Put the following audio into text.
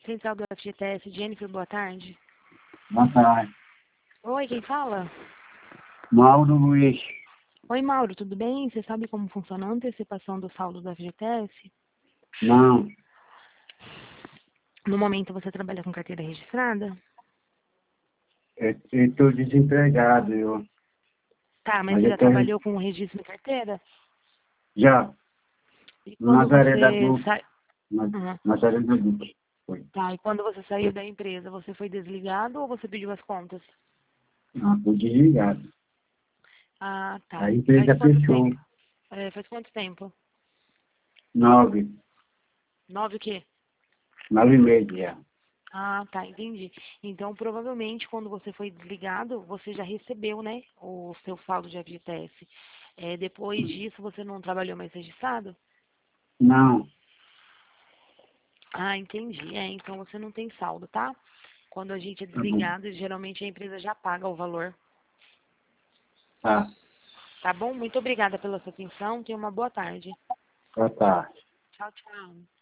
Central do FGTS, Jennifer, boa tarde. Boa tarde. Oi, quem fala? Mauro Luiz. Oi, Mauro, tudo bem? Você sabe como funciona a antecipação do saldo do FGTS? Não, No momento você trabalha com carteira registrada? eu estou desempregado. Tá, mas Mas você eu já tô, trabalhou com registro de carteira? já, E quando Nazaré da você Duque. sai... Uhum. Nazaré da Duque. Foi. Tá, e quando você saiu da empresa, você foi desligado ou você pediu as contas? Não, fui desligado. Ah, tá. A E faz empresa quanto fechou. tempo? Faz quanto tempo? 9, 9 o quê? 9 meses já. Ah, tá, entendi. Então, provavelmente, quando você foi desligado, você já recebeu, né, o seu saldo de FGTS. Depois disso, você não trabalhou mais registrado? Não, Ah, entendi. Então você não tem saldo, tá? Quando a gente é tá bom. desligado, geralmente a empresa já paga o valor. Tá, Tá bom? Muito obrigada pela sua atenção. Tenha uma boa tarde. tá. Tchau, tchau.